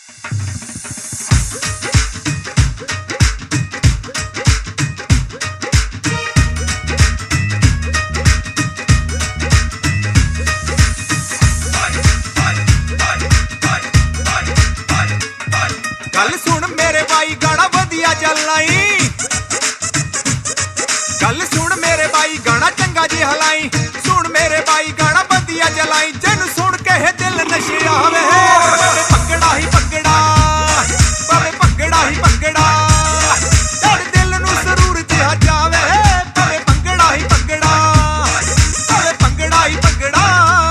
गल सुन मेरे भाई गाना वधिया चलाई, गल सुन मेरे भाई गाना चंगा जी हलाई, सुन मेरे भाई गाना वधिया चलाई, जिन सुन के दिल नशे आवे भंगड़ा ही भंगड़ा, पर भंगड़ा ही भंगड़ा, तेरे दिल नू जरूर जिहा जावे, पर भंगड़ा ही भंगड़ा, पर भंगड़ा ही भंगड़ा।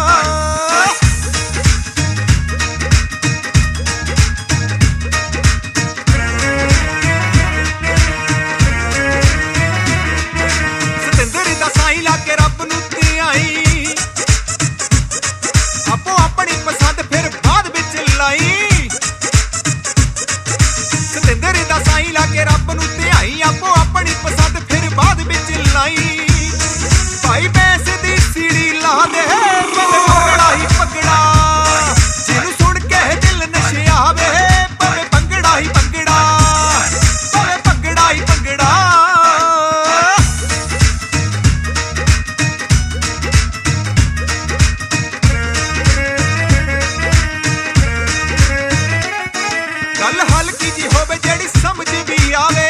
आपो अपनी पसंद फिर बाद विच लाई, सतिंदर दा साईं लाके रब नू ध्याई, आपो अपनी पसंद फिर बाद विच लाई, भाई बैस दी सीढ़ी ला दे पगड़ा ही पगड़ा, जिन्नू सुन के दिल नशे आवे पर भंगड़ा ही भंगड़ा, पर भंगड़ा ही भंगड़ा। गल हल्की जी होवे जेड़ी समझ भी आवे,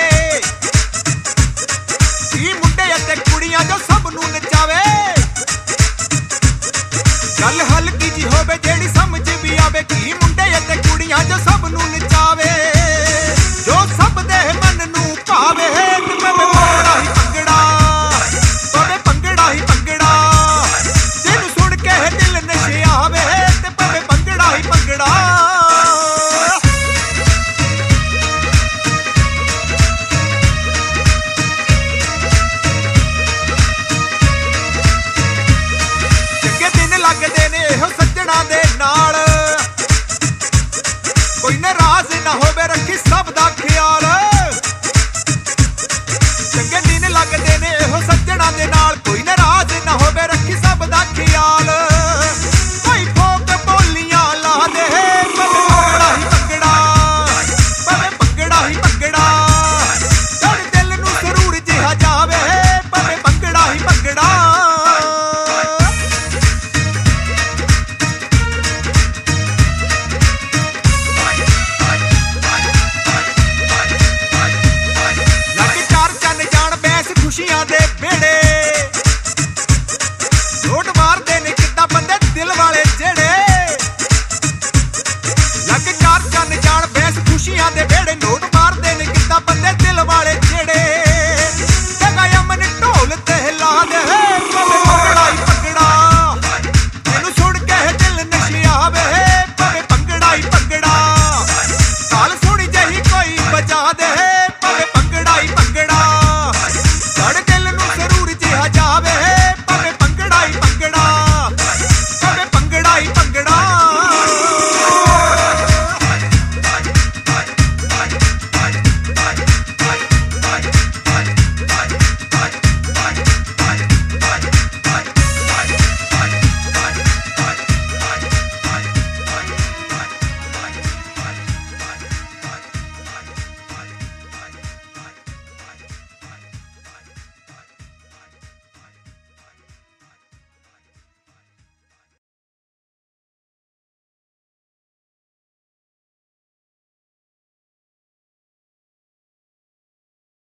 ई मुंडे अते कुड़ियां जो सब नू नचावे, गल हल्की जी होवे जेड़ी समझ भी आवे, की मुंडे अते कुड़ियां जो